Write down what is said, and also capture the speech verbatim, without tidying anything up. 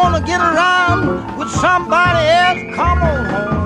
wanna get around with somebody else, come on home.